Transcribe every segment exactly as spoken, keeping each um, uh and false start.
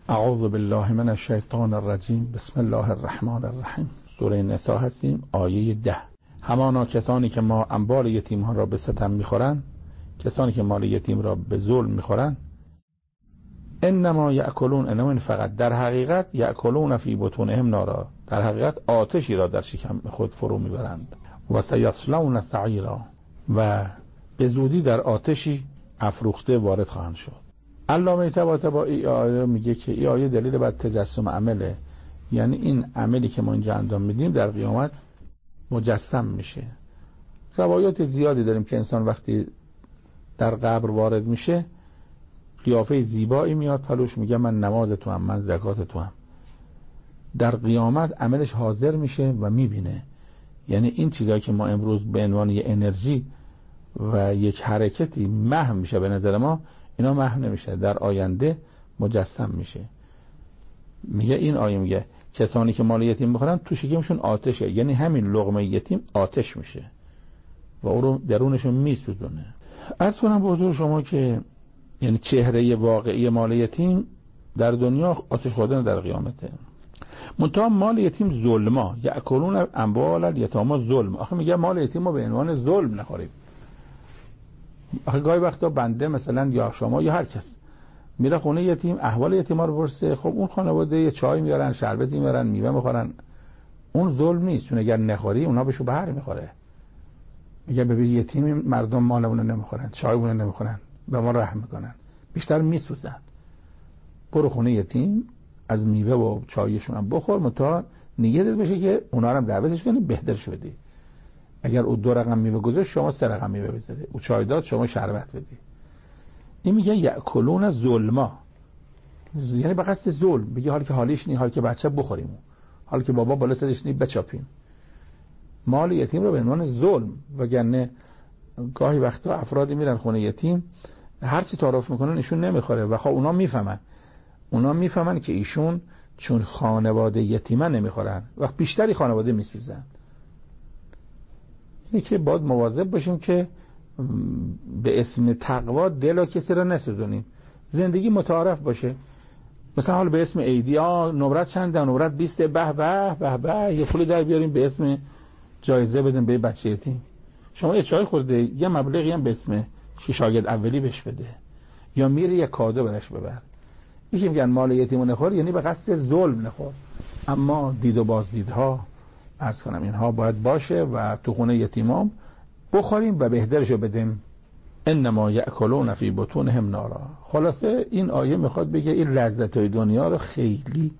اعوذ بالله من الشیطان الرجیم. بسم الله الرحمن الرحیم. سوره نساء هستیم، آیه ده. همانا کسانی که ما اموال یتیم ها را به ستم میخورن، کسانی که مال یتیم را به ظلم میخورن، انما یاکلون، انما این فقط در حقیقت یاکلون فی بطونهم نارا، در حقیقت آتشی را در شکم خود فرو میبرند. و سیصلون سعیرا، و به زودی در آتشی افروخته وارد خواهند شد. علامه طباطبایی آیه میگه که این آیه دلیل بر تجسم عمله، یعنی این عملی که ما اینجا انجام میدیم در قیامت مجسم میشه. روایات زیادی داریم که انسان وقتی در قبر وارد میشه قیافه زیبایی میاد پلوش، میگه من نماز تو هم، من زکات تو هم. در قیامت عملش حاضر میشه و میبینه. یعنی این چیزایی که ما امروز به عنوان یه انرژی و یک حرکتی محو میشه به نظر ما، اینا محو نمیشه، در آینده مجسم میشه. میگه این آیه میگه کسانی که مال یتیم بخورن تو شکمشون آتشه، یعنی همین لقمه یتیم آتش میشه و او رو درونشون میسوزونه. عرض کنم به حضور شما که یعنی چهره واقعی مال یتیم در دنیا آتش خوردن در قیامته. منتها مال یتیم ظلما، یاکلون اموال الیتاما ظلم. آخه میگه مال یتیم رو به عنوان ظلم نخوریم. آخه گاهی وقتا بنده مثلا یا شما یا هر کس میره خونه یتیم، احوال یتیما رو پرسه، خب اون خانواده یه چای میارن، شربتی میارن، میوه میخورن، اون ظلم نیست، چون اگر نخوری اونا بهشو بهر میخوره. میگه ببین یتیم مردم مالمون رو نمیخورن، چایمون رو نمیخورن، به ما رحم میکنن، بیشتر میسوزن. برو خونه یتیم از میوه و چایشون هم بخور، متا نیت بشه که اونا رو هم دعوتش کنی بهترش بدی. اگر او دو رقم میوه گذاشت شما سه رقم میوه بذاری، او چای داد شما شربت بدی. این میگه یاکلون ظلما، یعنی به قصد ظلم. میگه حالی که حالیش نی، حالی که بچه بخوریم، حالی که بابا بالا سرش نی بچاپیم. مال یتیم رو به عنوان ظلم. وگرنه گاهی وقتا افرادی میرن خونه یتیم، هر چی تعارف میکنن ایشون نمیخوره و خب اونا میفهمن اونا میفهمن که ایشون چون خانواده یتیمه نمیخورن، وقت بیشتری خانواده میسوزن. اینه که باید مواظب باشیم که به اسم تقوا دل کسی را نسوزونیم. زندگی متعارف باشه، مثلا حال به اسم عیدی ها نمرت چنده، نمرت بیسته، به به به به یه پولی در بیاریم به اسم جایزه بدیم به بچه یتیم. شما یه چای خورده یه مبلغی هم به اسم شاگرد اولی بهش بده، یا میری یه کادو برش ببر. میگه میگن مال یتیمو نخور، یعنی به قصد ظلم نخور. اما دید و بازدیدها عرض کنم اینها باید باشه و تو خونه یتیمام بخوریم و بهترشو بدیم. انما یاکلون فی بطونهم نارا. خلاصه این آیه میخواد بگه این لذت‌های دنیا رو خیلی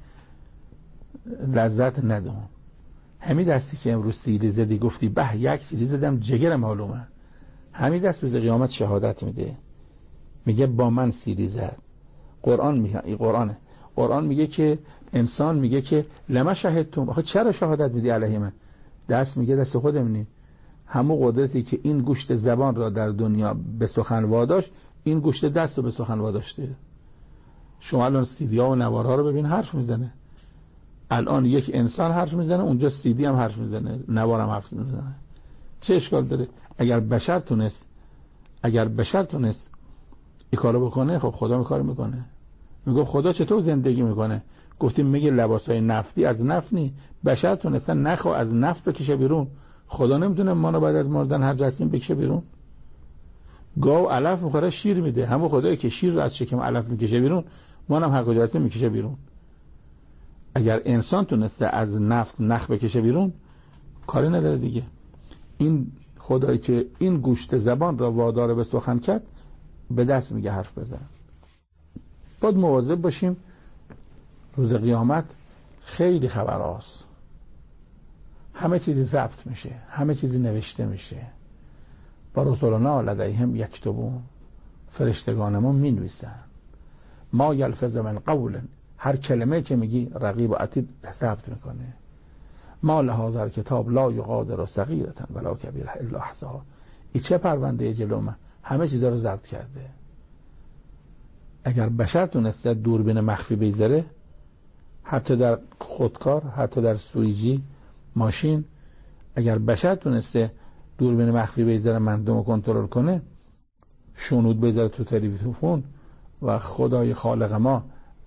لذت ندون. همین دستی که امروز سیری زدی گفتی به یک سیری زدم جگرم معلومه، همین دست روز قیامت شهادت میده، میگه با من سیری زد. قرآن میگه، این قرآنه، قرآن میگه که انسان میگه که لما شهدتم، آخه چرا شهادت میدی علیه من؟ دست میگه دست خودمونی. همون قدرتی که این گوشت زبان را در دنیا به سخن واداشت، این گوشت دست رو به سخن واداشته. شما الان سیدی ها و نوارها رو ببین حرف میزنه. الان یک انسان حرف میزنه، اونجا سیدی هم حرف میزنه، نوار هم حرف میزنه. چه اشکال داره؟ اگر بشر تونست اگر بشر تونست این کارو بکنه، خب خدا می کار میکنه. میگه خدا چطور زندگی میکنه؟ گفتیم میگه لباسای نفتی از نفت نی، بشر تونستن نخو از نفت بکشه بیرون. خدا نمیتونه ما رو بعد از مردن هر جسیم بکشه بیرون؟ گاو علف میخوره شیر میده، همون خدایی که شیر رو از شکم علف میکشه بیرون، ما هم هر کجا هستیم میکشه بیرون. اگر انسان تونسته از نفت نخ بکشه بیرون، کاری نداره دیگه. این خدایی که این گوشت زبان را وادار به سخن کرد، به دست میگه حرف بزن. باید مواظب باشیم. روز قیامت خیلی خبراست، همه چیزی ضبط میشه، همه چیزی نوشته میشه. با رسولنا لدیهم یکتبون، فرشتگان ما می نویسن. ما یلفظ من قول، هر کلمه که میگی رقیب و عتید ضبط میکنه. ما لهذا کتاب لا یغادر صغیرة ولا کبیرة الا احصاها. این چه پرونده جلو من، همه چیزا رو ضبط کرده. اگر بشر تونسته دوربین مخفی بذاره، حتی در خودکار، حتی در سویجی ماشین، اگر بشر تونسته دوربین مخفی بذاره مردم رو کنترل کنه، شنود بذاره تو تلویزیون و خدای خالق ما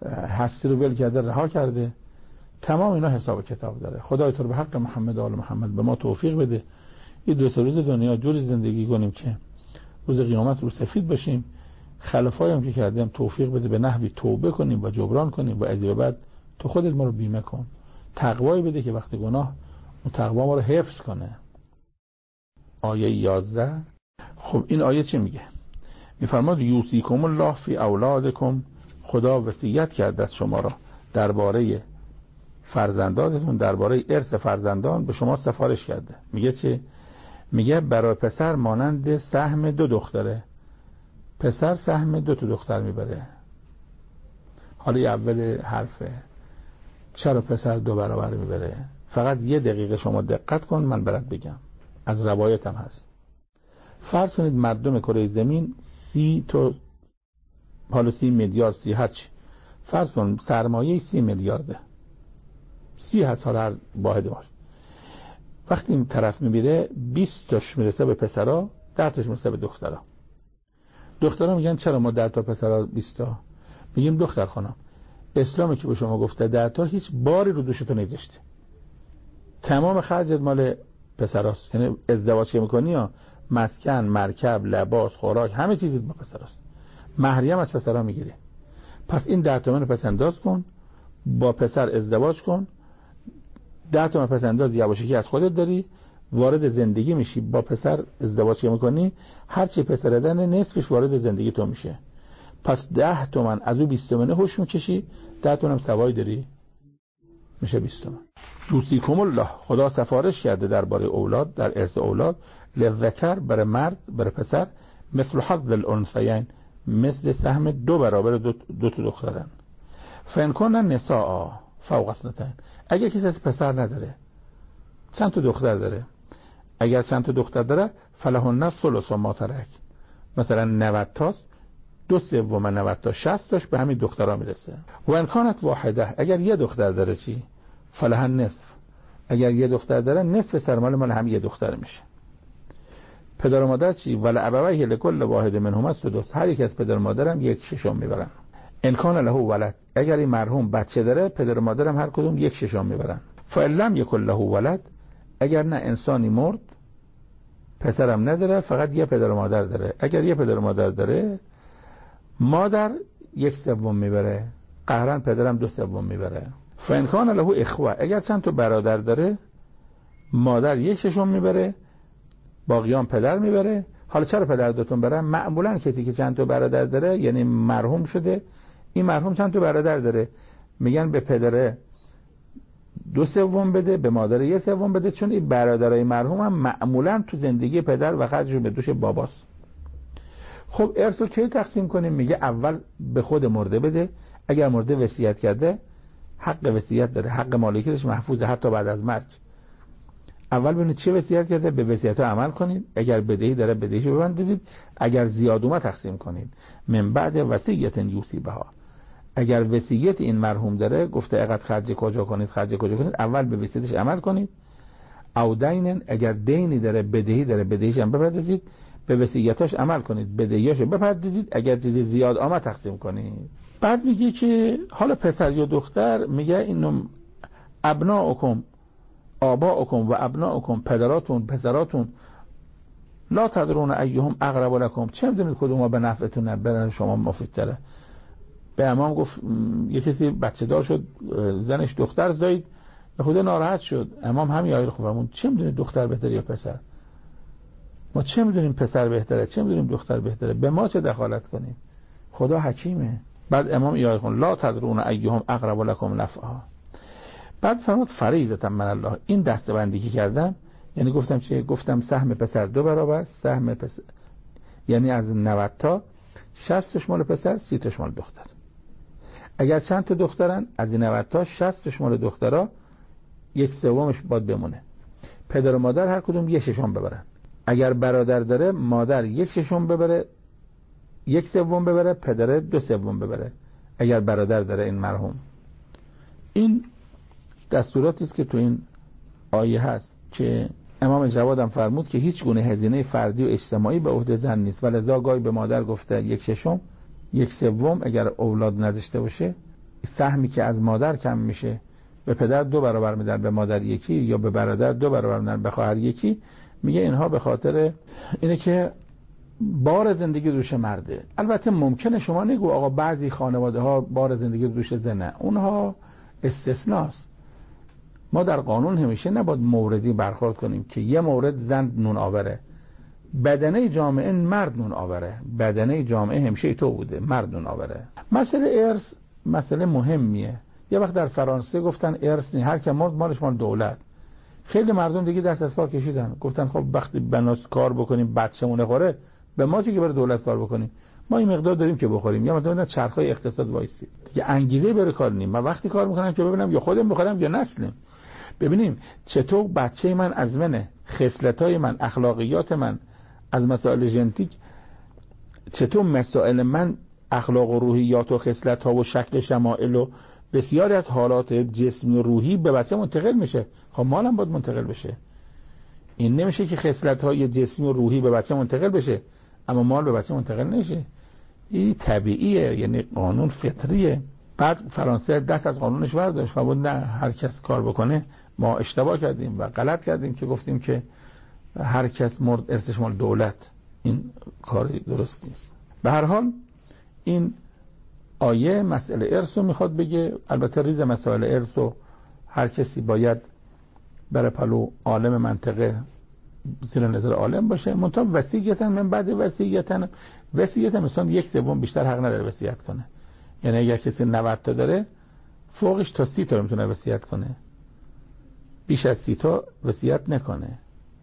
هستی رو ول کرده، رها کرده. تمام اینا حساب کتاب داره. خدای تو رو به حق محمد و آل محمد به ما توفیق بده این دو سه روز دنیا جوری زندگی کنیم که روز قیامت رو سفید باشیم. خلافای هم که کردیم توفیق بده به نحوی توبه کنیم و جبران کنیم و از به بعد تو خودت ما رو بیمه کن. تقوایی بده که وقتی گناه اون تقوا ما رو حفظ کنه. آیه یازده. خب این آیه چی میگه؟ میفرماد یوصیکم الله فی اولادکم، خدا وصیت کرده از شما را درباره فرزندانتون، درباره ارث فرزندان به شما سفارش کرده. میگه چه؟ میگه برای پسر مانند سهم دو دختره. پسر سهم دو تا دختر میبره. حالا اول حرفه چرا پسر دو برابر میبره؟ فقط یه دقیقه شما دقت کن من برات بگم، از روایت هم هست. فرض کنید مردم کره زمین سی تا حالا سی میلیارد سی هرچی فرض کن سرمایه سی میلیارده، سی هست حالا هر واحد باشه. وقتی این طرف میبیره بیست تاش میرسه به پسرها، ده تاش میرسه به دخترها. دخترها میگن چرا ما ده تا پسرها بیست تا؟ میگیم دختر خانم اسلامی که به شما گفته ده تا هیچ باری رو دوشتو نگذاشته، تمام خرجت مال پسراست. یعنی ازدواج که میکنی یا مسکن، مرکب، لباس، خوراک، همه چیزت با پسراست. مهریه هم از پسرها میگیری. پس این ده تومن پس انداز کن، با پسر ازدواج کن، ده تومن پس انداز یواشکی که از خودت داری، وارد زندگی میشی. با پسر ازدواج که میکنی هر چی پسر دادن نصفش وارد زندگی تو میشه. پس ده تومن از او بیست تومنه هوش میکشی، ده تومن هم سوای داری، میشه بیست تومن. یوصیکم الله، خدا سفارش کرده درباره اولاد، در ارث اولاد، للذکر برای مرد برای پسر، مثل حظ الانثیین، مثل سهم دو برابر دو, دو تا دخترن. فان کن نساء فوق اثنتین، اگر کسی از پسر نداره چند تا دختر داره، اگر چند تا دختر داره فلهن ثلث ما ترک، مثلا نود تاست، دو سوم نود تا شصت تاش به همین دخترها میرسه. و ان کانت واحده، اگر یه دختر داره چی؟ فلها نصف، اگر یه دختر داره نصف سرمایه مال هم یه دختر میشه. پدر و مادر چی؟ ول ابویه لکل واحد منهما السدس، هر یک از پدر و مادرم یک ششم میبرن. ان کان له ولد، اگر این مرحوم بچه داره پدر و مادرم هر کدوم یک ششم میبرن. فلم یکن له ولد، اگر نه انسانی مرد پسرم نداره فقط یه پدر و مادر داره، اگر یه پدر و مادر داره مادر یک سوم میبره، قهرن پدرم دو سوم میبره. فان کان له اخوه، اگر چند تا برادر داره مادر یک ششم میبره، باقیان پدر میبره. حالا چرا پدر دوتون بره؟ معمولا کسی که چند تا برادر داره یعنی مرحوم شده، این مرحوم چند تا برادر داره، میگن به پدره دو سوم بده، به مادر یک سوم بده، چون این برادرای مرحوم هم معمولا تو زندگی پدر و خرجشون به دوش باباست. خب ارث رو کی تقسیم کنیم؟ میگه اول به خود مرده بده، اگر مرده وصیت کرده حق وصیت داره، حق مالکیتش محفوظه حتی بعد از مرگ. اول ببینید چه وصیت کرده، به وصیت‌ها عمل کنید، اگر بدهی داره بدهیشو ببندید، اگر زیاد اومد تقسیم کنید. من بعد وصیت یوصی بها، اگر وصیت این مرحوم داره گفته اقدر خرج کجا کنید خرج کجا کنید، اول به وصیتش عمل کنید. او دینن، اگر دینی داره بدهی داره بدهیش هم بپردازید، به وصیتاش عمل کنید، بدهیاشو بپردازید، اگر چیزی زیاد آمد تقسیم کنید. بعد میگه که حالا پسر یا دختر، میگه اینو ابناؤکم آباؤکم و ابناؤکم، پدراتون پسراتون، لا تدرون ایهم اقرب لکم، چه میدونید کدوم به نفعتونه برای شما مفیدتره. به امام گفت یه کسی بچه دار شد زنش دختر زایید، خدا ناراحت شد. امام همین آیه رو خوندن، چه میدونید دختر بهتره یا پسر؟ ما چه میدونیم پسر بهتره چه میدونیم دختر بهتره؟ به ما چه دخالت کنیم؟ خدا حکیمه. بعد امام آیه خوند لا تدرون ایهم اقرب لکم نفعا. بعد فرمود فریضه من الله، این دسته‌بندی که کردم یعنی گفتم چه؟ گفتم سهم پسر دو برابر، سهم پسر یعنی از نود تا شصت مال پسر، سی تا مال دختر. اگر چند تا دخترن از این نود تا شصت مال دخترها، یک سومش باید بمونه. پدر و مادر هر کدوم یک ششم ببرن. اگر برادر داره مادر یک ششم ببره، یک سوم ببره، پدر دو سوم ببره اگر برادر داره این مرحوم. این دستوراتی است که تو این آیه هست که امام جواد هم فرمود که هیچ گونه هزینه فردی و اجتماعی به عهده زن نیست، ولذا گاهی به مادر گفته یک ششم، یک سوم اگر اولاد نداشته باشه سهمی که از مادر کم میشه به پدر دو برابر میدن، به مادر یکی، یا به برادر دو برابر میدن، به خواهر یکی. میگه اینها به خاطر اینه که بار زندگی دوش مرده. البته ممکنه شما نگو آقا بعضی خانواده ها بار زندگی دوش زنه، اونها استثناست. ما در قانون همیشه نباید موردی برخورد کنیم که یه مورد زن نون آوره، بدنه جامعه مرد نون آوره، بدنه جامعه همیشه تو بوده، مرد نون آوره. مسئله ارث مسئله مهمیه. یه وقت در فرانسه گفتن ارث هر که مرد مالش مال دولت. خیلی مردم دیگه دست از کار کشیدن، گفتن خب وقتی بناس کار بکنیم بچه‌مون خوره، به ما چه که بره دولت کار بکنیم، ما این مقدار داریم که بخوریم. یا مثلا چرخای اقتصاد وایسی دیگه انگیزه بره کار نیم. من وقتی کار میکنم که ببینم یا خودم بخورم یا نسلم. ببینیم چطور بچه من از منه، خصلت‌های من، اخلاقیات من، از مسائل ژنتیک، چطور مسائل من، اخلاق و روحیات و خصلت‌ها و شکل شمائل و بسیاری از حالات جسمی و روحی به بچه منتقل میشه. خب مالم باید منتقل بشه. این نمیشه که خصلت‌های جسمی و روحی به بچه منتقل بشه اما مال به بچه منتقل نشه. این طبیعیه، یعنی قانون فطریه. بعد فرانسه دست از قانونش برداشت و بود نه هر کس کار بکنه. ما اشتباه کردیم و غلط کردیم که گفتیم که هر کس مرد ارثش مال دولت. این کاری درست نیست. به هر حال این آیه مسئله ارث رو میخواد بگه. البته ریز مسائل ارث رو هر کسی باید بره پلو عالم منطقه زیر نظر عالم باشه. منتها وصیتن من بعد وصیتن وصیت مثلا یک سوم بیشتر حق نداره وصیت کنه. یعنی اگر کسی نود تا داره فوقش تا سی تا میتونه وصیت کنه، بیش از سی تا وصیت نکنه.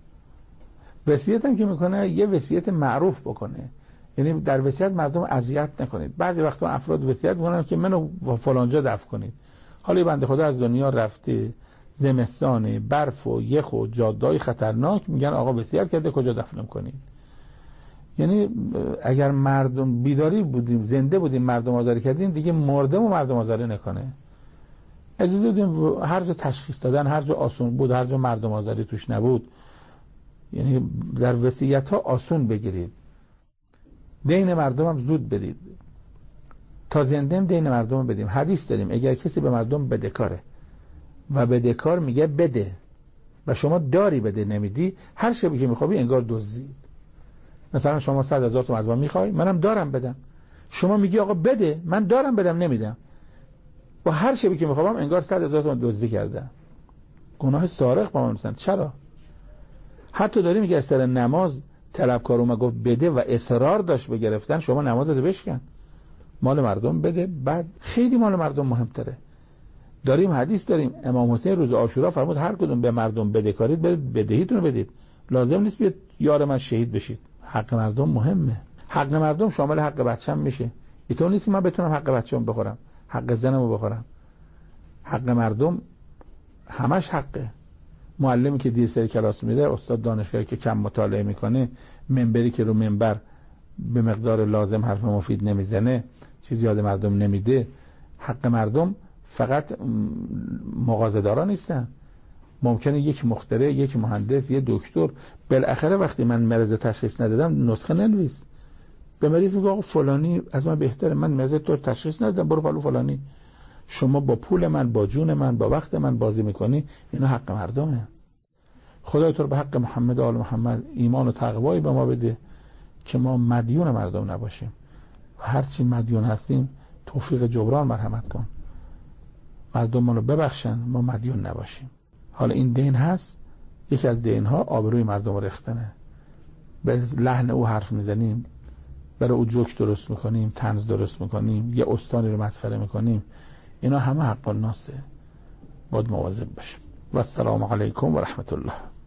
وصیت هم که میکنه یه وصیت معروف بکنه، یعنی در وصیت مردم اذیت نکنید. بعضی وقتا افراد وصیت میکنن که منو فلانجا دفن کنید. حالا بنده خدا از دنیا رفته، زمستان، برف و یخ و جاده‌های خطرناک، میگن آقا وصیت کرده کجا دفنم کنید. یعنی اگر مردم بیداری بودیم، زنده بودیم، مردم آزاری کردیم، دیگه مرده و مردم آزاری نکنه. اجازه بدیم هر جا تشخیص دادن، هر جا آسون بود، هر جا مردم آزاری توش نبود، یعنی در وصیت ها آسون بگیرید. دین مردم هم زود بدید. تا زنده دین مردم بدیم. حدیث داریم اگر کسی به مردم بدهکاره و بدهکار میگه بده و شما داری بده نمیدی، هر شبی که میخوابی انگار دزدید. مثلا شما صد هزار تومان از من میخوای، منم دارم بدم. شما میگی آقا بده، من دارم بدم نمیدم، و هر شبی که میخوابم انگار صد هزار تومان دزدی کردم. گناه سارق با من میسن. چرا؟ حتی داری میگه سر نماز طلبکار اومد گفت بده و اصرار داشت به گرفتن، شما نمازتو بشکن، مال مردم بده. بعد خیلی مال مردم مهمتره. داریم حدیث داریم امام حسین روز عاشورا فرمود هر کدوم به مردم بدهکارید بدهیتون رو بدید، لازم نیست بیاد یار من شهید بشید. حق مردم مهمه. حق مردم شامل حق بچه‌م میشه. اینطور نیست من بتونم حق بچه‌م بخورم، حق زنمو بخورم. حق مردم همش حقه. معلمی که دیر سر کلاس میره، استاد دانشگاهی که کم مطالعه میکنه، منبری که رو منبر به مقدار لازم حرف مفید نمیزنه، چیزی یاد مردم نمیده. حق مردم فقط مغازه‌دارا نیستن. ممکنه یک مخترع، یک مهندس، یک دکتر، بالاخره وقتی من مریض تشخیص ندادم نسخه ننویس. به مریض میگه آقا فلانی از من بهتره، من مریض تو تشخیص ندادم، برو پلو فلانی. شما با پول من، با جون من، با وقت من بازی میکنی. اینا حق مردمه. خدای تو رو به حق محمد و آل محمد ایمان و تقوایی به ما بده که ما مدیون مردم نباشیم. هرچی مدیون هستیم توفیق جبران مرحمت کن. مردم ما رو ببخشن، ما مدیون نباشیم. حالا این دین هست، یکی از دین ها آبروی مردم رو ریختنه. به لحن او حرف میزنیم، برای او جوک درست میکنیم، طنز درست میکنیم، یه استانی رو مسخره میکنیم. اینا همه حق الناسه. باید مواظب باشیم. و السلام علیکم و رحمت الله.